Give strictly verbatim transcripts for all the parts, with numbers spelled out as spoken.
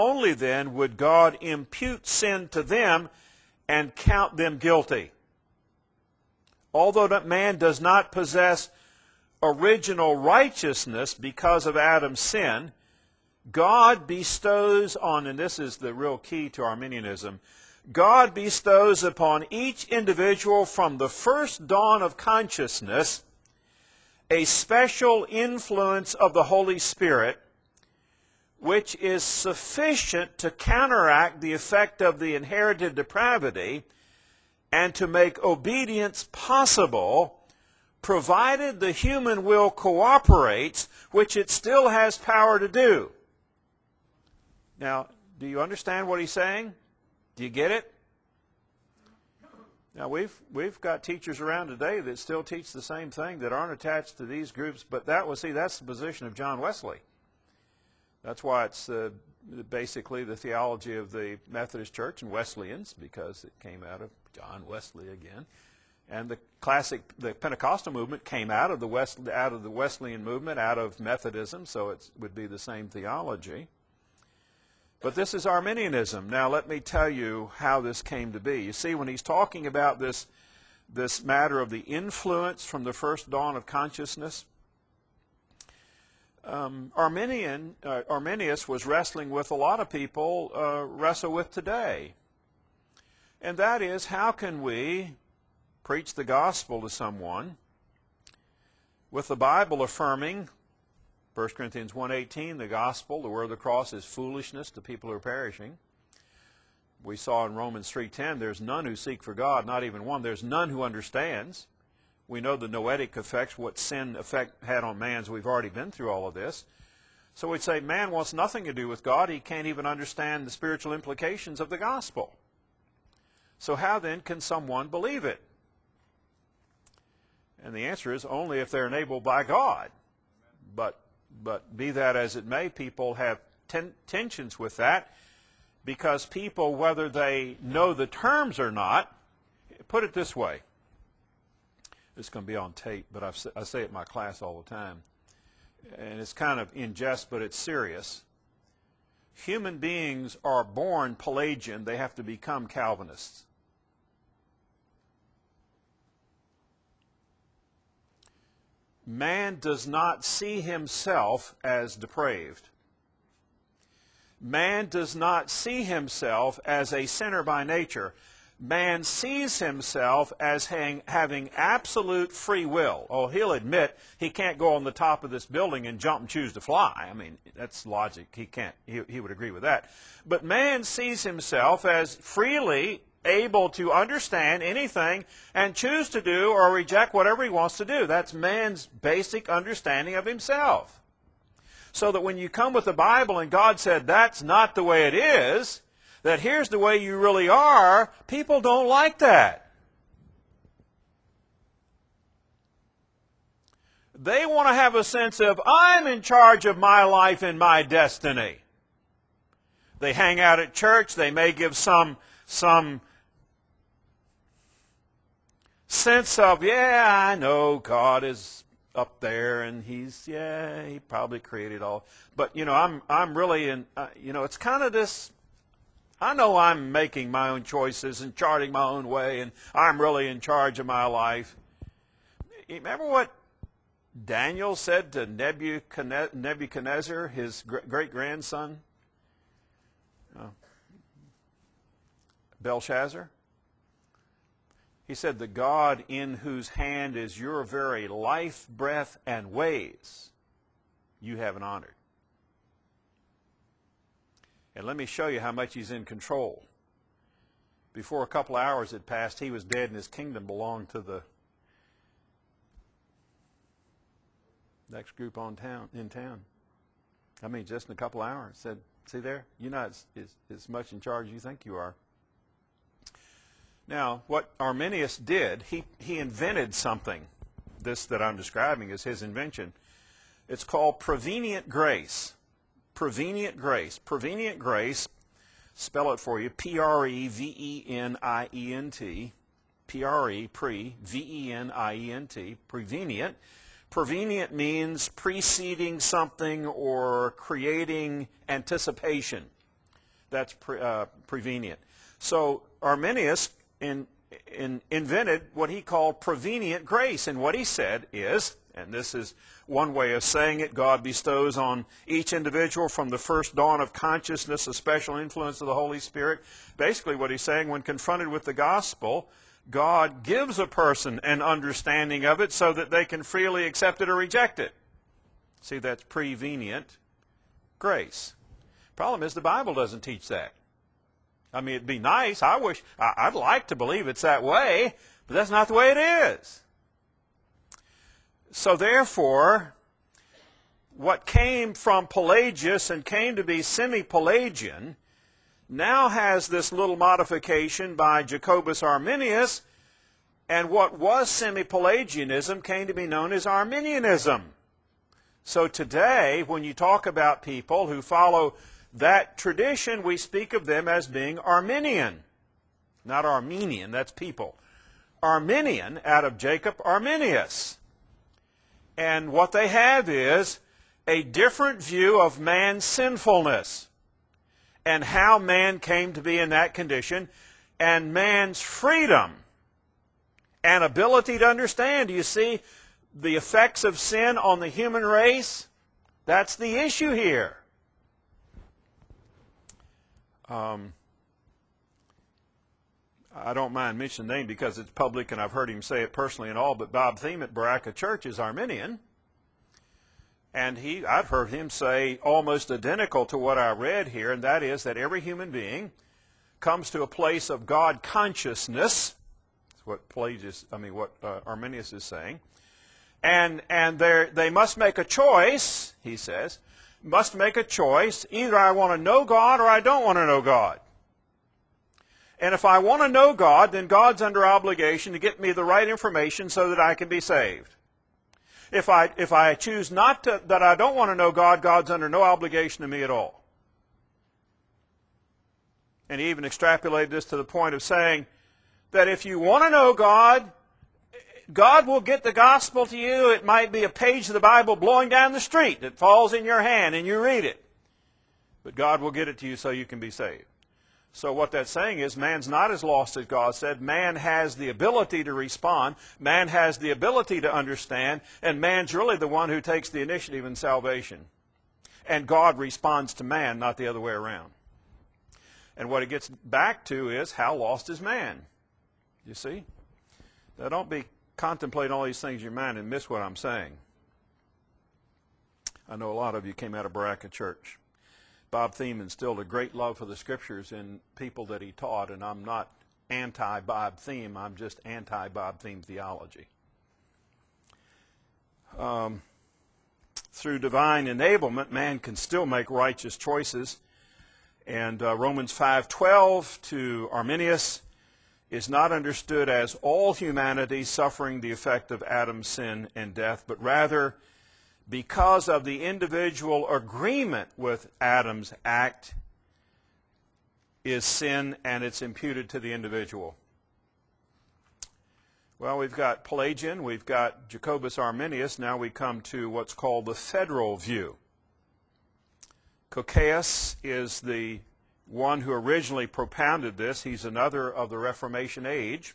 only then would God impute sin to them and count them guilty. Although that man does not possess original righteousness because of Adam's sin, God bestows on, and this is the real key to Arminianism, God bestows upon each individual from the first dawn of consciousness a special influence of the Holy Spirit, which is sufficient to counteract the effect of the inherited depravity and to make obedience possible, provided the human will cooperates, which it still has power to do. Now, do you understand what he's saying? Do you get it? Now, we've, we've got teachers around today that still teach the same thing, that aren't attached to these groups, but that was, see, that's the position of John Wesley. That's why it's uh, basically the theology of the Methodist Church and Wesleyans, because it came out of John Wesley again. And the classic, the Pentecostal movement came out of the West, out of the Wesleyan movement, out of Methodism, so it would be the same theology. But this is Arminianism. Now let me tell you how this came to be. You see, when he's talking about this, this matter of the influence from the first dawn of consciousness, um, Arminian, uh, Arminius was wrestling with a lot of people uh, wrestle with today. And that is, how can we preach the gospel to someone with the Bible affirming First Corinthians one eighteen, the gospel, the word of the cross, is foolishness to people who are perishing. We saw in Romans three ten, there's none who seek for God, not even one. There's none who understands. We know the noetic effects, what sin effect had on man, so we've already been through all of this. So we'd say man wants nothing to do with God. He can't even understand the spiritual implications of the gospel. So how then can someone believe it? And the answer is only if they're enabled by God. But But be that as it may, people have ten tensions with that, because people, whether they know the terms or not, put it this way. It's going to be on tape, but I've, I say it in my class all the time. And it's kind of in jest, but it's serious. Human beings are born Pelagian. They have to become Calvinists. Man does not see himself as depraved. Man does not see himself as a sinner by nature. Man sees himself as hang, having absolute free will. Oh, he'll admit he can't go on the top of this building and jump and choose to fly. I mean, that's logic. He can't. He, he would agree with that. But man sees himself as freely able to understand anything and choose to do or reject whatever he wants to do. That's man's basic understanding of himself. So that when you come with the Bible and God said that's not the way it is, that here's the way you really are, people don't like that. They want to have a sense of, I'm in charge of my life and my destiny. They hang out at church. They may give some some sense of, yeah, I know God is up there and he's, yeah, he probably created all. But, you know, I'm I'm really in, uh, you know, it's kind of this, I know I'm making my own choices and charting my own way and I'm really in charge of my life. You remember what Daniel said to Nebuchadnezzar, his great-grandson? Uh, Belshazzar? He said, the God in whose hand is your very life, breath, and ways, you haven't honored. And let me show you how much he's in control. Before a couple of hours had passed, he was dead and his kingdom belonged to the next group on town, in town. I mean, just in a couple of hours. Said, see there? You're not as, as, as much in charge as you think you are. Now, what Arminius did, he, he invented something. This that I'm describing is his invention. It's called prevenient grace. Prevenient grace. Prevenient grace, spell it for you, P R E V E N I E N T. P R E, pre, V E N I E N T, prevenient. Prevenient means preceding something or creating anticipation. That's pre, uh, prevenient. So Arminius in, in, invented what he called prevenient grace. And what he said is, and this is one way of saying it, God bestows on each individual from the first dawn of consciousness a special influence of the Holy Spirit. Basically what he's saying, when confronted with the gospel, God gives a person an understanding of it so that they can freely accept it or reject it. See, that's prevenient grace. Problem is, the Bible doesn't teach that. I mean, it'd be nice. I wish, I'd like to believe it's that way, but that's not the way it is. So therefore, what came from Pelagius and came to be semi-Pelagian now has this little modification by Jacobus Arminius, and what was semi-Pelagianism came to be known as Arminianism. So today, when you talk about people who follow that tradition, we speak of them as being Arminian. Not Armenian, that's people. Arminian, out of Jacob Arminius. And what they have is a different view of man's sinfulness and how man came to be in that condition, and man's freedom and ability to understand. Do you see the effects of sin on the human race? That's the issue here. Um, I don't mind mentioning the name because it's public and I've heard him say it personally and all, but Bob Thiem at Baraka Church is Arminian. And he, I've heard him say almost identical to what I read here, and that is that every human being comes to a place of God consciousness. That's what Pelagius, I mean, what uh, Arminius is saying. And, and they must make a choice, he says, must make a choice. Either I want to know God or I don't want to know God. And if I want to know God, then God's under obligation to get me the right information so that I can be saved. If I, if I choose not to, that I don't want to know God, God's under no obligation to me at all. And he even extrapolated this to the point of saying that if you want to know God, God will get the gospel to you. It might be a page of the Bible blowing down the street that falls in your hand and you read it. But God will get it to you so you can be saved. So what that's saying is man's not as lost as God said. Man has the ability to respond. Man has the ability to understand. And man's really the one who takes the initiative in salvation. And God responds to man, not the other way around. And what it gets back to is, how lost is man? You see? Now don't be contemplating all these things in your mind and miss what I'm saying. I know a lot of you came out of Baraka Church. Bob Thiem instilled a great love for the Scriptures in people that he taught, and I'm not anti-Bob Thiem, I'm just anti-Bob Thiem theology. Um, through divine enablement, man can still make righteous choices, and uh, Romans five twelve to Arminius is not understood as all humanity suffering the effect of Adam's sin and death, but rather because of the individual agreement with Adam's act is sin, and it's imputed to the individual. Well, we've got Pelagian, we've got Jacobus Arminius, now we come to what's called the federal view. Cocceius is the one who originally propounded this. He's another of the Reformation age.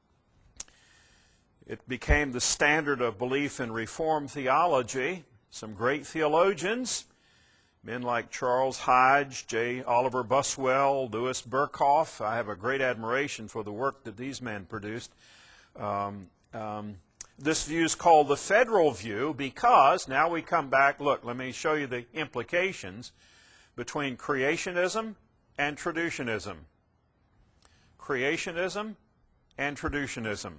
It became the standard of belief in Reformed theology. Some great theologians, men like Charles Hodge, J. Oliver Buswell, Louis Berkhoff. I have a great admiration for the work that these men produced. Um, um, this view is called the federal view because, now we come back, look, let me show you the implications between creationism and traducianism. Creationism and traducianism.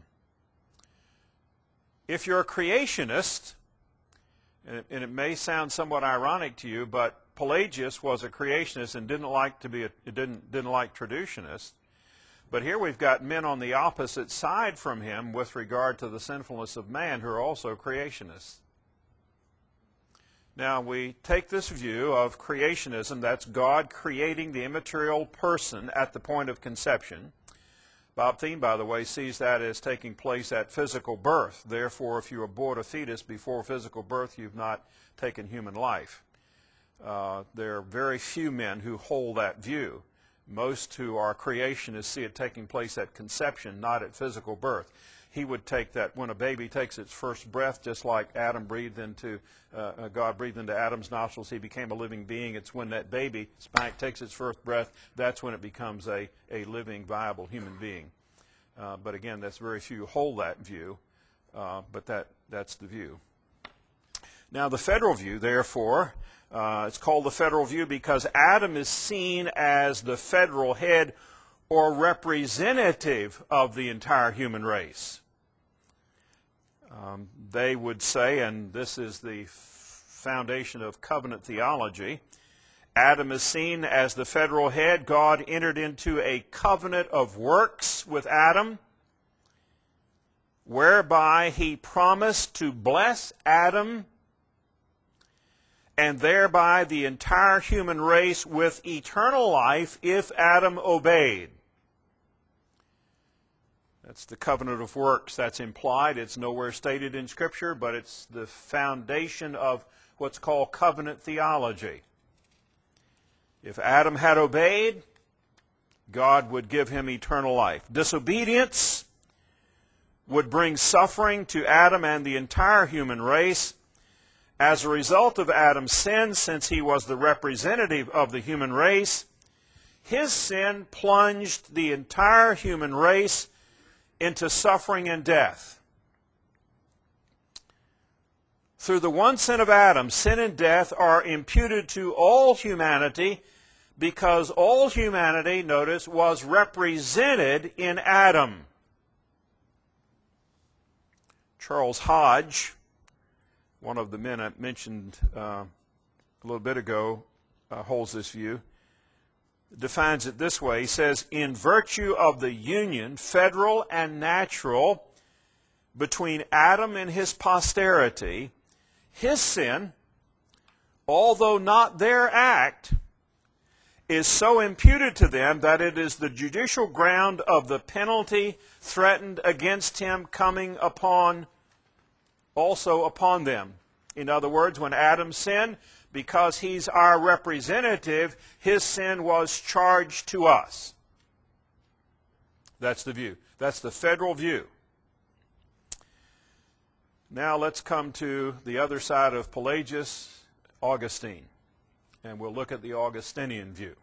If you're a creationist, and it, and it may sound somewhat ironic to you, but Pelagius was a creationist and didn't like to be a, didn't didn't like traducianists. But here we've got men on the opposite side from him with regard to the sinfulness of man who are also creationists. Now we take this view of creationism, that's God creating the immaterial person at the point of conception. Bob Thiem, by the way, sees that as taking place at physical birth. Therefore, if you abort a fetus before physical birth, you've not taken human life. Uh, there are very few men who hold that view. Most who are creationists see it taking place at conception, not at physical birth. He would take that when a baby takes its first breath, just like Adam breathed into, uh, God breathed into Adam's nostrils, he became a living being. It's when that baby spank takes its first breath, that's when it becomes a, a living, viable human being. Uh, but again, that's very few hold that view, uh, but that, that's the view. Now the federal view, therefore, uh, it's called the federal view because Adam is seen as the federal head or representative of the entire human race. Um, they would say, and this is the foundation of covenant theology, Adam is seen as the federal head. God entered into a covenant of works with Adam, whereby he promised to bless Adam and thereby the entire human race with eternal life if Adam obeyed. That's the covenant of works. That's implied. It's nowhere stated in Scripture, but it's the foundation of what's called covenant theology. If Adam had obeyed, God would give him eternal life. Disobedience would bring suffering to Adam and the entire human race. As a result of Adam's sin, since he was the representative of the human race, his sin plunged the entire human race into suffering and death. Through the one sin of Adam, sin and death are imputed to all humanity because all humanity, notice, was represented in Adam. Charles Hodge, one of the men I mentioned uh, a little bit ago, uh, holds this view, defines it this way. He says, in virtue of the union, federal and natural, between Adam and his posterity, his sin, although not their act, is so imputed to them that it is the judicial ground of the penalty threatened against him coming upon, also upon them. In other words, when Adam sinned, because he's our representative, his sin was charged to us. That's the view. That's the federal view. Now let's come to the other side of Pelagius, Augustine. And we'll look at the Augustinian view.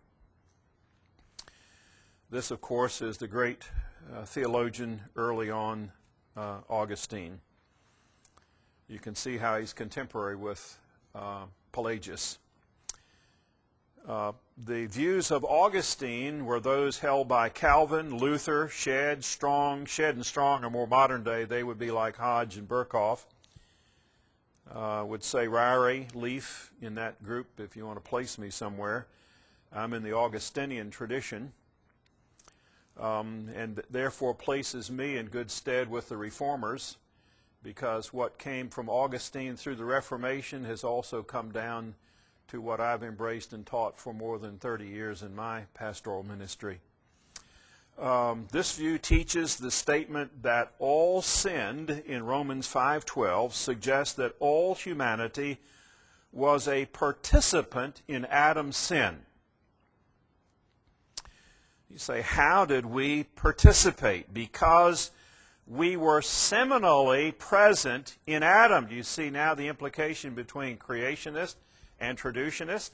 This, of course, is the great uh, theologian early on, uh, Augustine. You can see how he's contemporary with uh, Pelagius. Uh, the views of Augustine were those held by Calvin, Luther, Shedd, Strong. Shedd and Strong are more modern day. They would be like Hodge and Berkhoff. Uh, would say Ryrie, Leaf in that group if you want to place me somewhere. I'm in the Augustinian tradition, um, and therefore places me in good stead with the Reformers, because what came from Augustine through the Reformation has also come down to what I've embraced and taught for more than thirty years in my pastoral ministry. Um, this view teaches the statement that all sinned in Romans five twelve suggests that all humanity was a participant in Adam's sin. You say, how did we participate? Because we were seminally present in Adam. Do you see now the implication between creationist and traducianist?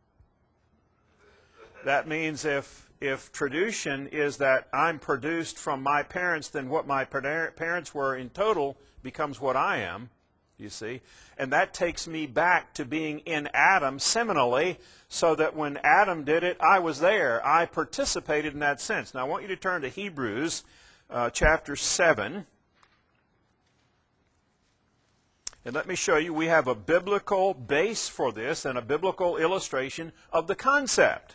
That means if, if traducian is that I'm produced from my parents, then what my parents were in total becomes what I am, you see. And that takes me back to being in Adam seminally, so that when Adam did it, I was there. I participated in that sense. Now I want you to turn to Hebrews Uh, chapter seven. And let me show you, we have a biblical base for this and a biblical illustration of the concept.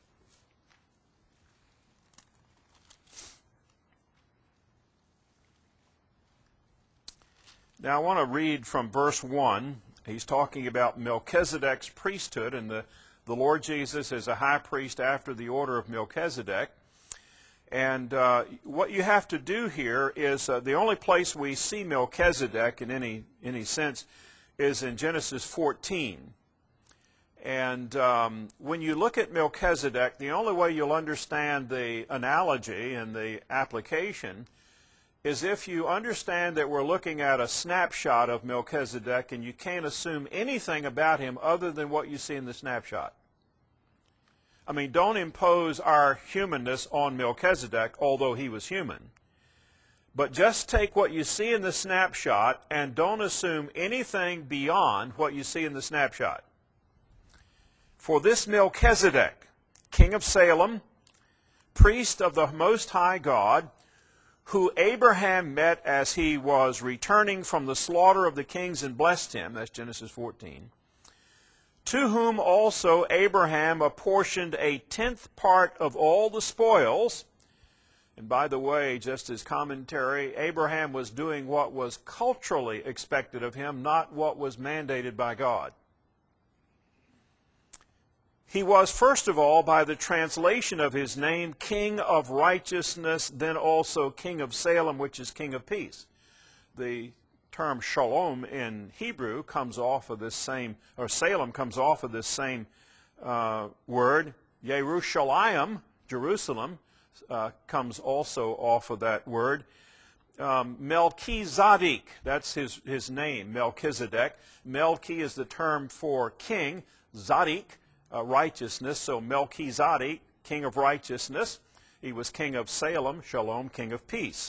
Now I want to read from verse one. He's talking about Melchizedek's priesthood, and the, the Lord Jesus is a high priest after the order of Melchizedek. And uh, what you have to do here is, uh, the only place we see Melchizedek in any, any sense is in Genesis fourteen. And um, when you look at Melchizedek, the only way you'll understand the analogy and the application is if you understand that we're looking at a snapshot of Melchizedek and you can't assume anything about him other than what you see in the snapshot. I mean, don't impose our humanness on Melchizedek, although he was human. But just take what you see in the snapshot and don't assume anything beyond what you see in the snapshot. For this Melchizedek, king of Salem, priest of the Most High God, who Abraham met as he was returning from the slaughter of the kings and blessed him, that's Genesis fourteen, to whom also Abraham apportioned a tenth part of all the spoils. And by the way, just as commentary, Abraham was doing what was culturally expected of him, not what was mandated by God. He was, first of all, by the translation of his name, King of Righteousness, then also King of Salem, which is King of Peace. The term shalom in Hebrew comes off of this same, or Salem comes off of this same uh, word. Yerushalayim, Jerusalem, uh, comes also off of that word. Um, Melchizedek, that's his, his name, Melchizedek. Melchi is the term for king, Zadok, Uh, righteousness, so Melchizedek, king of righteousness. He was king of Salem, Shalom, king of peace.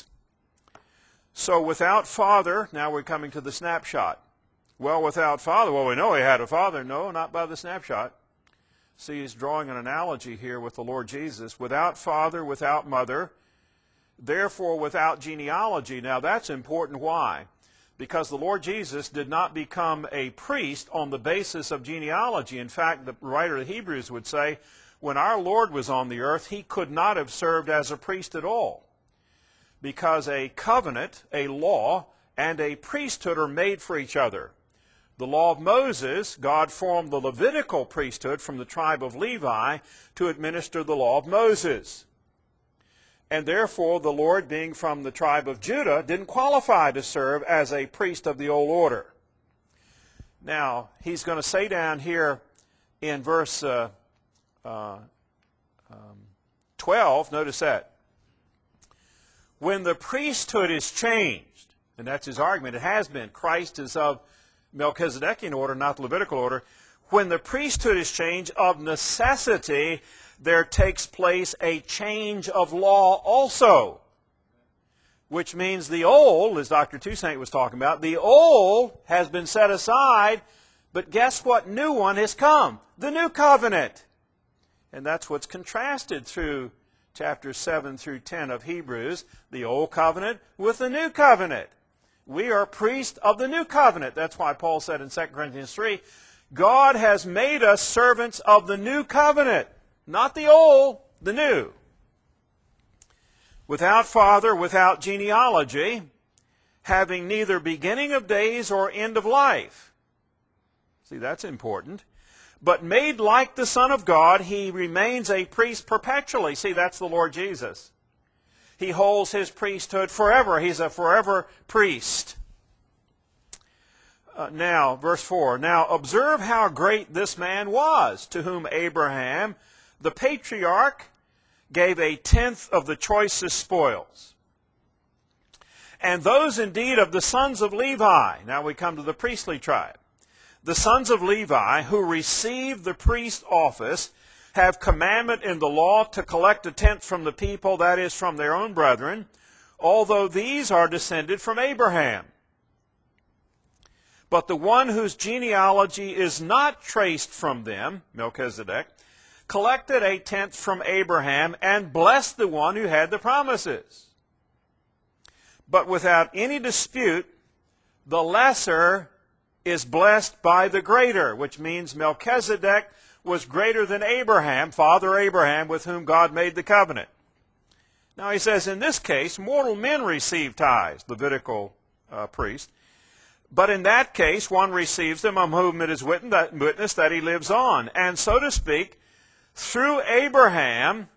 So without father, now we're coming to the snapshot. Well, without father, well, we know he had a father. No, not by the snapshot. See, he's drawing an analogy here with the Lord Jesus. Without father, without mother, therefore without genealogy. Now that's important. Why? Because the Lord Jesus did not become a priest on the basis of genealogy. In fact, the writer of the Hebrews would say, when our Lord was on the earth, he could not have served as a priest at all. Because a covenant, a law, and a priesthood are made for each other. The law of Moses, God formed the Levitical priesthood from the tribe of Levi to administer the law of Moses. And therefore, the Lord, being from the tribe of Judah, didn't qualify to serve as a priest of the old order. Now, he's going to say down here in verse uh, uh, um, twelve, notice that. When the priesthood is changed, and that's his argument, it has been, Christ is of Melchizedekian order, not the Levitical order. When the priesthood is changed, of necessity, there takes place a change of law also, which means the old, as Doctor Toussaint was talking about, the old has been set aside, but guess what new one has come? The new covenant. And that's what's contrasted through chapters seven through ten of Hebrews, the old covenant with the new covenant. We are priests of the new covenant. That's why Paul said in Second Corinthians three, God has made us servants of the new covenant. Not the old, the new. Without father, without genealogy, having neither beginning of days or end of life. See, that's important. But made like the Son of God, he remains a priest perpetually. See, that's the Lord Jesus. He holds his priesthood forever. He's a forever priest. Uh, now, verse four. Now, observe how great this man was, to whom Abraham, the patriarch, gave a tenth of the choicest spoils. And those indeed of the sons of Levi, now we come to the priestly tribe, the sons of Levi who received the priest office have commandment in the law to collect a tenth from the people, that is, from their own brethren, although these are descended from Abraham. But the one whose genealogy is not traced from them, Melchizedek, collected a tenth from Abraham and blessed the one who had the promises. But without any dispute, the lesser is blessed by the greater, which means Melchizedek was greater than Abraham, Father Abraham, with whom God made the covenant. Now he says, in this case, mortal men receive tithes, Levitical uh, priest. But in that case, one receives them on whom it is witnessed that he lives on. And so to speak, through Abraham,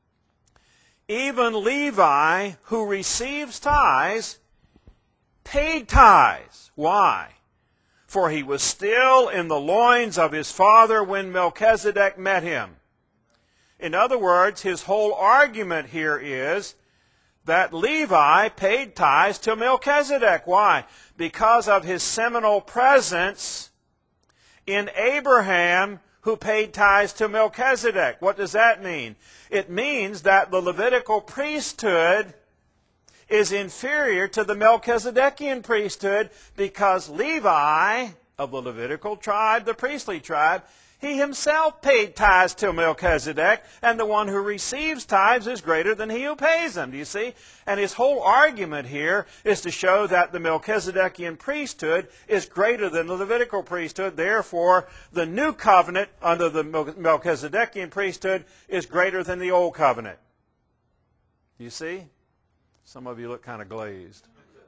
even Levi, who receives tithes, paid tithes. Why? for he was still in the loins of his father when Melchizedek met him. In other words, his whole argument here is that Levi paid tithes to Melchizedek. Why? Because of his seminal presence in Abraham, who paid tithes to Melchizedek. What does that mean? It means that the Levitical priesthood is inferior to the Melchizedekian priesthood because Levi, of the Levitical tribe, the priestly tribe, he himself paid tithes to Melchizedek, and the one who receives tithes is greater than he who pays them. Do you see? And his whole argument here is to show that the Melchizedekian priesthood is greater than the Levitical priesthood. Therefore, the new covenant under the Melchizedekian priesthood is greater than the old covenant. Do you see? Some of you look kind of glazed.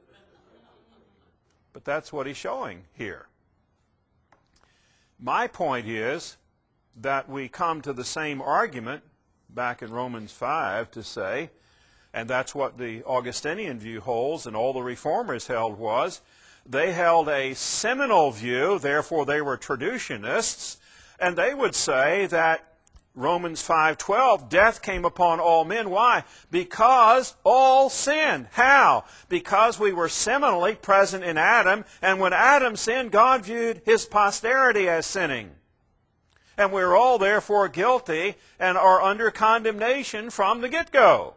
But that's what he's showing here. My point is that we come to the same argument back in Romans five to say, and that's what the Augustinian view holds and all the reformers held was, they held a seminal view, therefore they were traducianists, and they would say that Romans five twelve, death came upon all men. Why? Because all sinned. How? Because we were seminally present in Adam, and when Adam sinned, God viewed his posterity as sinning. And we're all therefore guilty and are under condemnation from the get-go.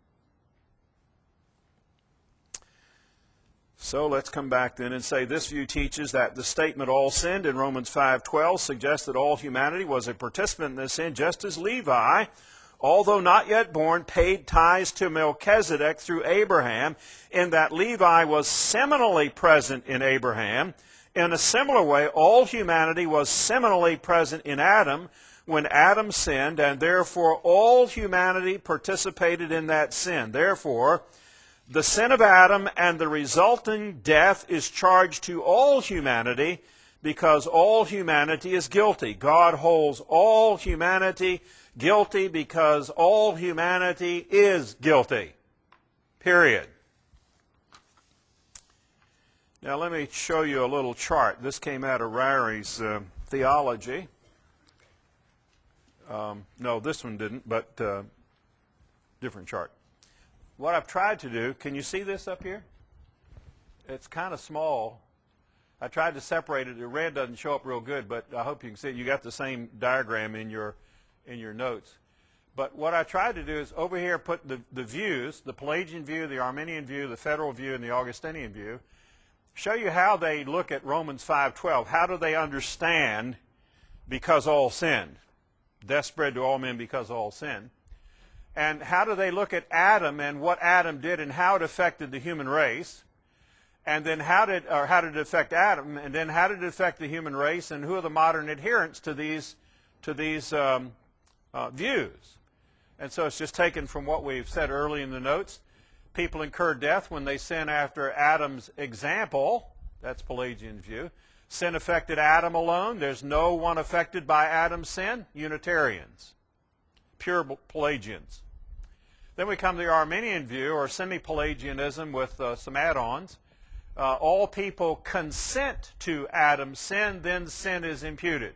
So let's come back then and say this view teaches that the statement all sinned in Romans five twelve suggests that all humanity was a participant in this sin, just as Levi, although not yet born, paid tithes to Melchizedek through Abraham, in that Levi was seminally present in Abraham. In a similar way, all humanity was seminally present in Adam when Adam sinned, and therefore all humanity participated in that sin. Therefore, the sin of Adam and the resulting death is charged to all humanity because all humanity is guilty. God holds all humanity guilty because all humanity is guilty. Period. Now let me show you a little chart. This came out of Rarey's uh, theology. Um, no, this one didn't, but uh, different chart. What I've tried to do, can you see this up here? It's kind of small. I tried to separate it. The red doesn't show up real good, but I hope you can see it. You got the same diagram in your in your notes. But what I tried to do is over here put the, the views, the Pelagian view, the Arminian view, the Federal view, and the Augustinian view, show you how they look at Romans five twelve. How do they understand because all sinned? Death spread to all men because all sinned. And how do they look at Adam and what Adam did and how it affected the human race? And then how did, or how did it affect Adam? And then how did it affect the human race? And who are the modern adherents to these, to these um, uh, views? And so it's just taken from what we've said early in the notes. People incur death when they sin after Adam's example. That's Pelagian view. Sin affected Adam alone. There's no one affected by Adam's sin. Unitarians. Pure Pelagians. Then we come to the Arminian view, or semi-Pelagianism with uh, some add-ons. Uh, all people consent to Adam's sin, then sin is imputed.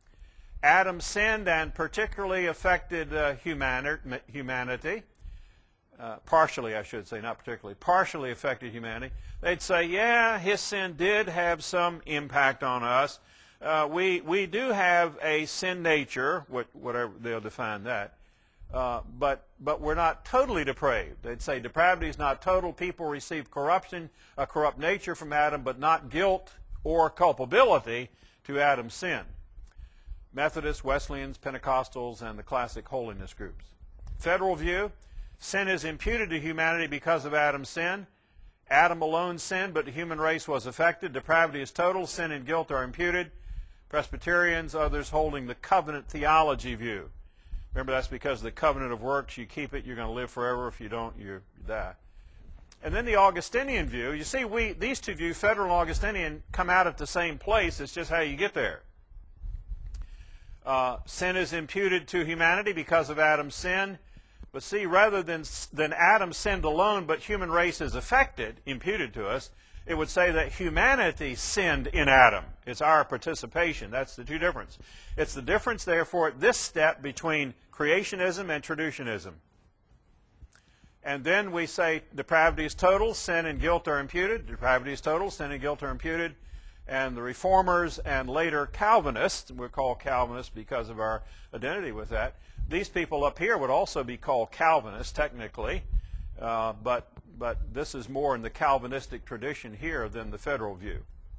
Adam sinned and particularly affected uh, humani- humanity. Uh, partially, I should say, not particularly. Partially affected humanity. They'd say, yeah, his sin did have some impact on us. Uh, we, we do have a sin nature, what, whatever they'll define that, uh, but, but we're not totally depraved. They'd say depravity is not total. People receive corruption, a corrupt nature from Adam, but not guilt or culpability to Adam's sin. Methodists, Wesleyans, Pentecostals, and the classic holiness groups. Federal view, sin is imputed to humanity because of Adam's sin. Adam alone sinned, but the human race was affected. Depravity is total. Sin and guilt are imputed. Presbyterians, others holding the covenant theology view. Remember, that's because the covenant of works, you keep it, you're going to live forever. If you don't, you die. And then the Augustinian view. You see, we these two views, Federal and Augustinian, come out at the same place. It's just how you get there. Uh, sin is imputed to humanity because of Adam's sin. But see, rather than, than Adam sinned alone, but human race is affected, imputed to us, It would say that humanity sinned in Adam. It's our participation. That's the two difference. It's the difference, therefore, at this step between creationism and traducianism. And then we say depravity is total, sin and guilt are imputed. Depravity is total, sin and guilt are imputed. And the Reformers and later Calvinists, we're called Calvinists because of our identity with that, these people up here would also be called Calvinists technically, uh, but, but this is more in the Calvinistic tradition here than the federal view.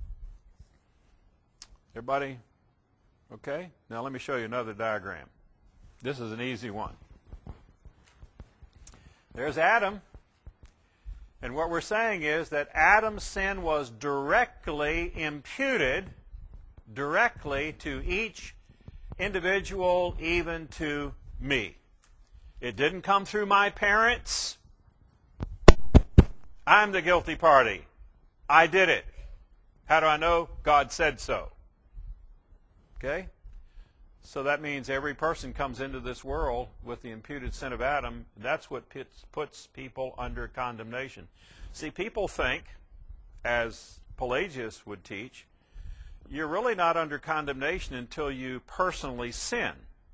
Everybody okay? Now let me show you another diagram. This is an easy one. There's Adam. And what we're saying is that Adam's sin was directly imputed, directly to each individual, even to me. It didn't come through my parents. I'm the guilty party. I did it. How do I know? God said so. Okay? So that means every person comes into this world with the imputed sin of Adam. That's what puts, puts people under condemnation. See, people think, as Pelagius would teach, you're really not under condemnation until you personally sin.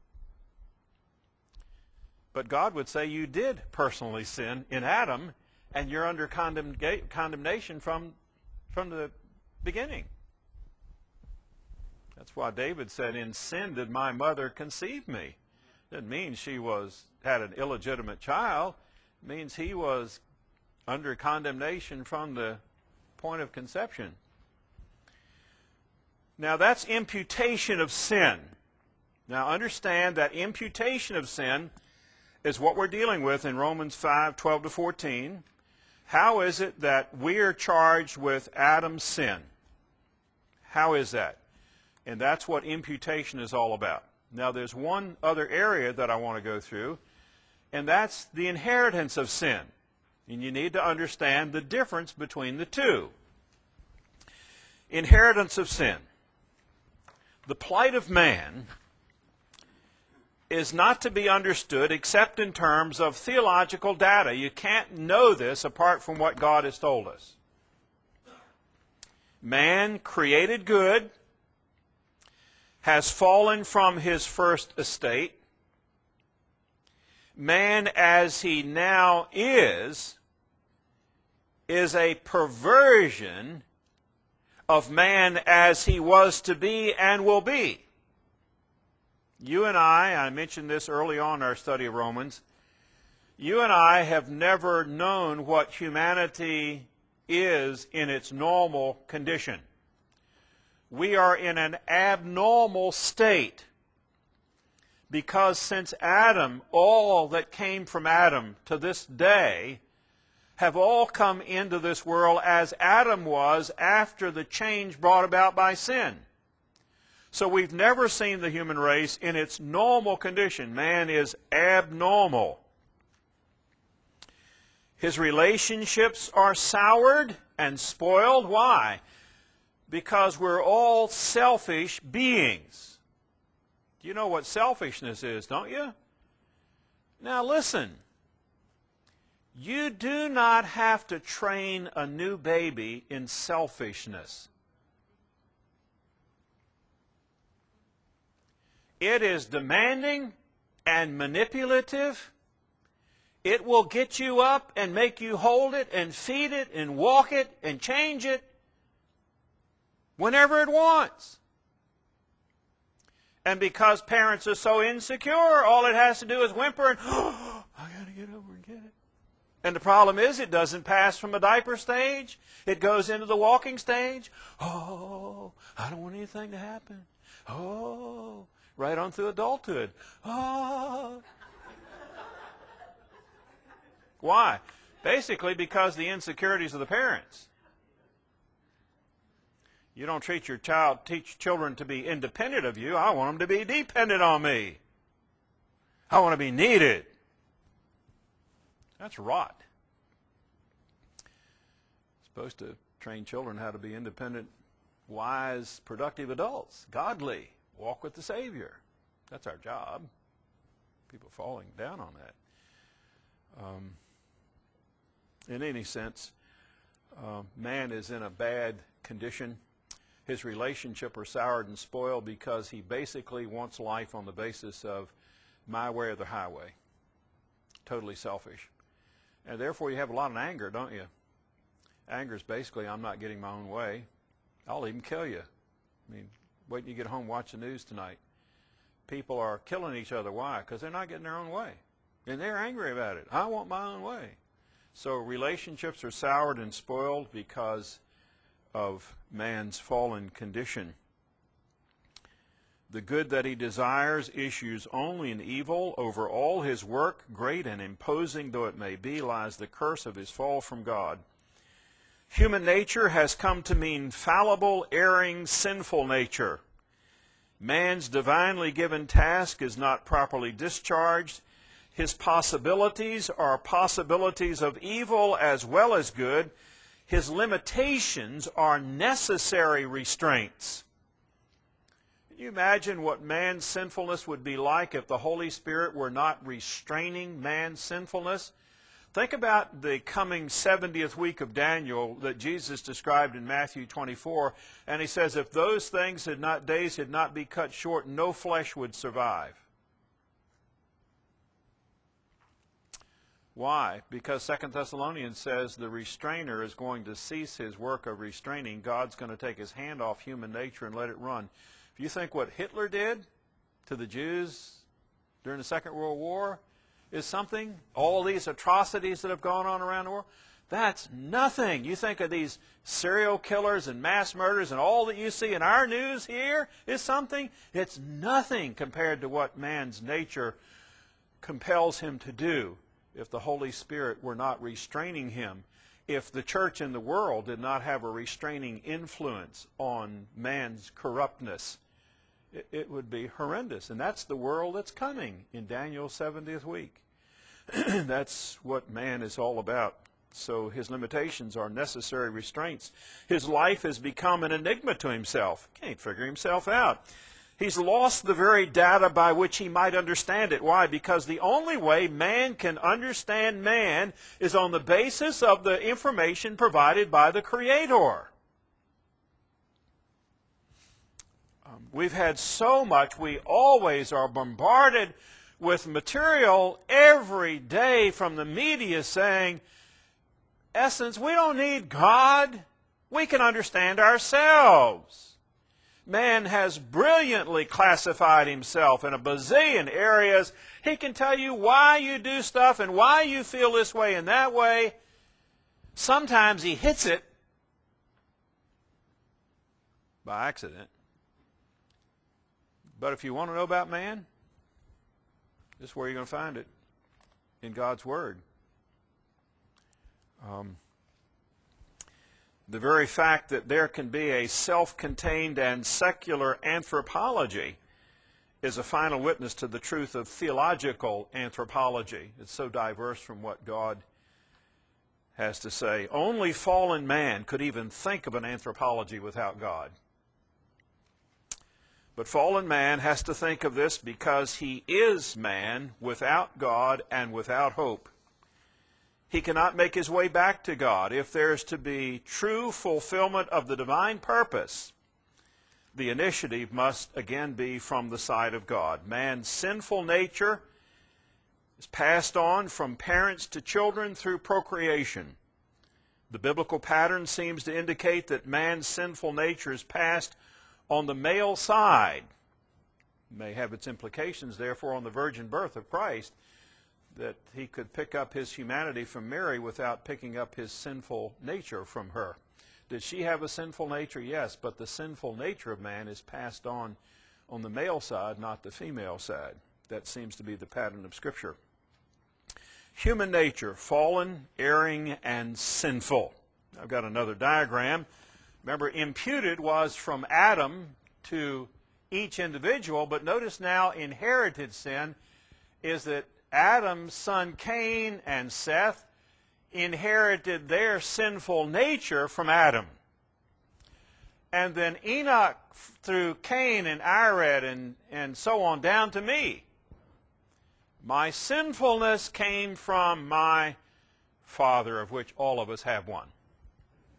But God would say you did personally sin in Adam, and you're under condemn condemnation from, from the beginning. That's why David said, in sin did my mother conceive me. Doesn't mean she was had an illegitimate child. It means he was under condemnation from the point of conception. Now that's imputation of sin. Now understand that imputation of sin is what we're dealing with in Romans five, twelve to fourteen. How is it that we are charged with Adam's sin? How is that? And that's what imputation is all about. Now there's one other area that I want to go through, and that's the inheritance of sin. And you need to understand the difference between the two. Inheritance of sin. The plight of man is not to be understood except in terms of theological data. You can't know this apart from what God has told us. Man, created good, has fallen from his first estate. Man, as he now is, is a perversion of man as he was to be and will be. You and I, I mentioned this early on in our study of Romans, you and I have never known what humanity is in its normal condition. We are in an abnormal state because since Adam, all that came from Adam to this day have all come into this world as Adam was after the change brought about by sin. So we've never seen the human race in its normal condition. Man is abnormal. His relationships are soured and spoiled. Why? Because we're all selfish beings. You know what selfishness is, don't you? Now listen. You do not have to train a new baby in selfishness. It is demanding and manipulative. It will get you up and make you hold it and feed it and walk it and change it whenever it wants. And because parents are so insecure, all it has to do is whimper and, oh, I got to get over and get it. And the problem is it doesn't pass from a diaper stage. It goes into the walking stage. Oh, I don't want anything to happen. Oh, right on through adulthood. Oh. Why? Basically because the insecurities of the parents. You don't treat your child, teach children to be independent of you. I want them to be dependent on me. I want to be needed. That's rot. Supposed to train children how to be independent, wise, productive adults, godly, walk with the Savior. That's our job. People falling down on that. Um, in any sense, Uh, man is in a bad condition. His relationship are soured and spoiled because he basically wants life on the basis of my way or the highway. Totally selfish. And therefore you have a lot of anger, don't you? Anger is basically, I'm not getting my own way. I'll even kill you. I mean, wait till you get home, watch the news tonight. People are killing each other. Why? Because they're not getting their own way. And they're angry about it. I want my own way. So relationships are soured and spoiled because of man's fallen condition. The good that he desires issues only in evil. Over all his work, great and imposing though it may be, lies the curse of his fall from God. Human nature has come to mean fallible, erring, sinful nature. Man's divinely given task is not properly discharged. His possibilities are possibilities of evil as well as good. His limitations are necessary restraints. Can you imagine what man's sinfulness would be like if the Holy Spirit were not restraining man's sinfulness? Think about the coming seventieth week of Daniel that Jesus described in Matthew twenty-four, and he says, if those things had not, days had not be cut short, no flesh would survive. Why? Because Second Thessalonians says the restrainer is going to cease his work of restraining. God's going to take his hand off human nature and let it run. If you think what Hitler did to the Jews during the Second World War is something, all these atrocities that have gone on around the world, that's nothing. You think of these serial killers and mass murders and all that you see in our news here is something, it's nothing compared to what man's nature compels him to do if the Holy Spirit were not restraining him. If the church in the world did not have a restraining influence on man's corruptness, it, it would be horrendous. And that's the world that's coming in Daniel's seventieth week. That's what man is all about. So his limitations are necessary restraints. His life has become an enigma to himself. He can't figure himself out. He's lost the very data by which he might understand it. Why? Because the only way man can understand man is on the basis of the information provided by the Creator. Um, we've had so much, we always are bombarded with material every day from the media saying, essence, we don't need God. We can understand ourselves. Man has brilliantly classified himself in a bazillion areas. He can tell you why you do stuff and why you feel this way and that way. Sometimes he hits it by accident. But if you want to know about man, this is where you're going to find it, in God's Word. Um, The very fact that there can be a self-contained and secular anthropology is a final witness to the truth of theological anthropology. It's so diverse from what God has to say. Only fallen man could even think of an anthropology without God. But fallen man has to think of this because he is man without God and without hope. He cannot make his way back to God. If there's to be true fulfillment of the divine purpose, the initiative must again be from the side of God. Man's sinful nature is passed on from parents to children through procreation. The biblical pattern seems to indicate that man's sinful nature is passed on the male side. It may have its implications, therefore, on the virgin birth of Christ, that he could pick up his humanity from Mary without picking up his sinful nature from her. Did she have a sinful nature? Yes, but the sinful nature of man is passed on on the male side, not the female side. That seems to be the pattern of Scripture. Human nature, fallen, erring, and sinful. I've got another diagram. Remember, imputed was from Adam to each individual, but notice now inherited sin is that Adam's son Cain and Seth inherited their sinful nature from Adam. And then Enoch through Cain and Irad and, and so on down to me. My sinfulness came from my father, of which all of us have one.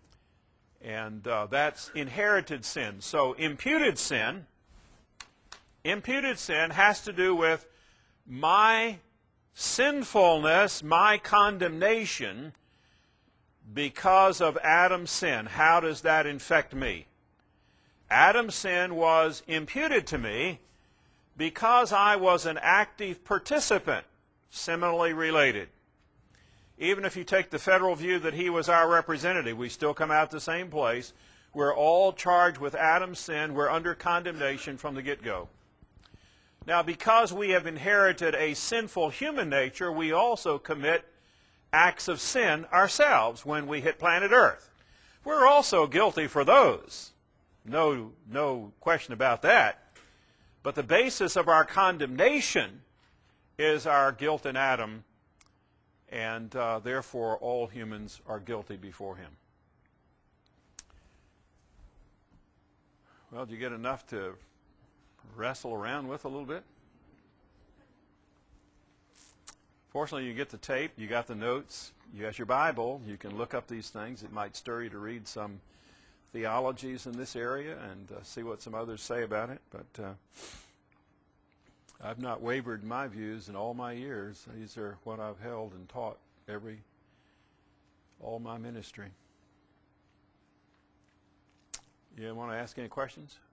And uh, that's inherited sin. So imputed sin, imputed sin has to do with my sinfulness, my condemnation because of Adam's sin. How does that infect me? Adam's sin was imputed to me because I was an active participant, similarly related. Even if you take the federal view that he was our representative, we still come out the same place. We're all charged with Adam's sin. We're under condemnation from the get-go. Now, because we have inherited a sinful human nature, we also commit acts of sin ourselves when we hit planet Earth. We're also guilty for those. No, no question about that. But the basis of our condemnation is our guilt in Adam, and uh, therefore all humans are guilty before him. Well, did you get enough to wrestle around with a little bit? Fortunately, you get the tape, you got the notes, you got your Bible, you can look up these things. It might stir you to read some theologies in this area and uh, see what some others say about it. But uh, I've not wavered in my views in all my years. These are what I've held and taught every, all my ministry. You want to ask any questions?